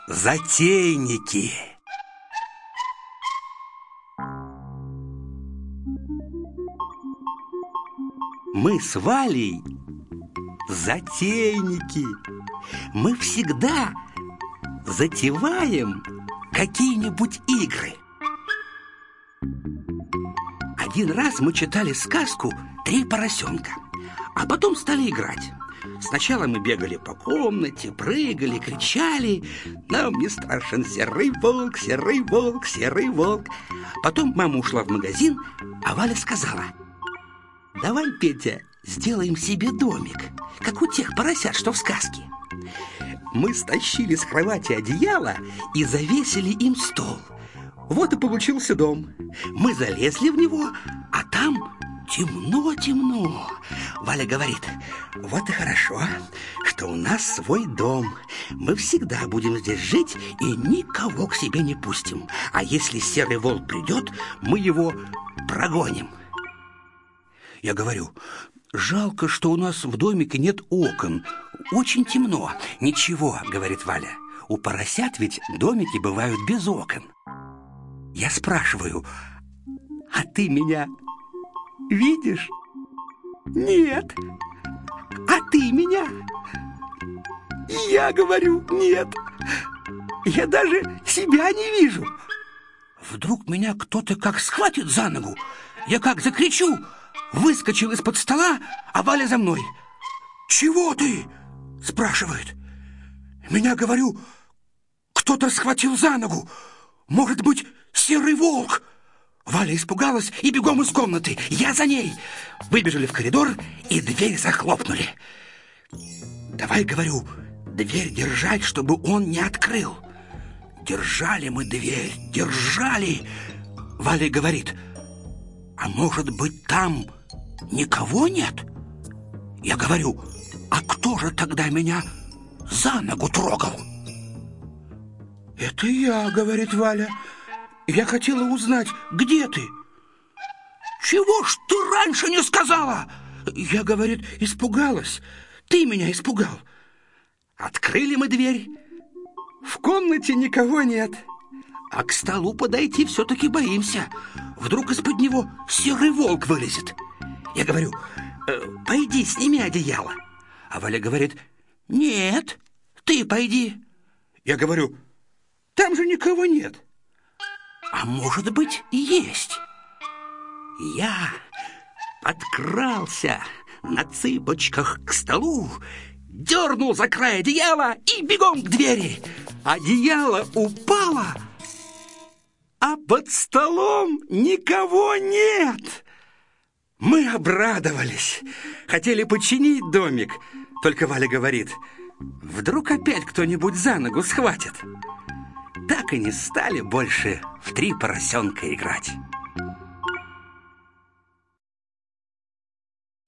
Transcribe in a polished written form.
Затейники. Мы с Валей затейники. Мы всегда затеваем какие-нибудь игры. Один раз мы читали сказку «Три поросенка», а потом стали играть. Сначала мы бегали по комнате, прыгали, кричали: «Нам не страшен серый волк, серый волк, серый волк». Потом мама ушла в магазин, а Валя сказала: «Давай, Петя, сделаем себе домик, как у тех поросят, что в сказке». Мы стащили с кровати одеяло и завесили им стол. Вот и получился дом. Мы залезли в него, а там темно-темно. Валя говорит: «Вот и хорошо, что у нас свой дом. Мы всегда будем здесь жить и никого к себе не пустим. А если серый волк придет, мы его прогоним». Я говорю: «Жалко, что у нас в домике нет окон. Очень темно». «Ничего», — говорит Валя, «у поросят ведь домики бывают без окон». Я спрашиваю: «А ты меня видишь?» «Нет». «А ты меня?» Я говорю: «Нет. Я даже себя не вижу». Вдруг меня кто-то как схватит за ногу. Я как закричу, выскочил из-под стола, а Валя за мной. «Чего ты?» — спрашивает. Меня, говорю, кто-то схватил за ногу. Может быть, серый волк. Валя испугалась и бегом из комнаты. Я за ней. Выбежали в коридор и дверь захлопнули. «Давай, говорю, дверь держать, чтобы он не открыл». Держали мы дверь, держали. Валя говорит: «А может быть, там никого нет?» Я говорю: «А кто же тогда меня за ногу трогал?» «Это я», — говорит Валя. «Я хотела узнать, где ты». «Чего ж ты раньше не сказала?» Я, говорит, испугалась. Ты меня испугал. Открыли мы дверь. В комнате никого нет. А к столу подойти все-таки боимся. Вдруг из-под него серый волк вылезет. Я говорю: «Пойди, сними одеяло». А Валя говорит: «Нет, ты пойди». Я говорю: «Там же никого нет». «А может быть, и есть». Я подкрался на цыпочках к столу, дернул за край одеяла и бегом к двери. Одеяло упало, а под столом никого нет. Мы обрадовались, хотели починить домик. Только Валя говорит: «Вдруг опять кто-нибудь за ногу схватит». Так и не стали больше в «Три поросенка» играть.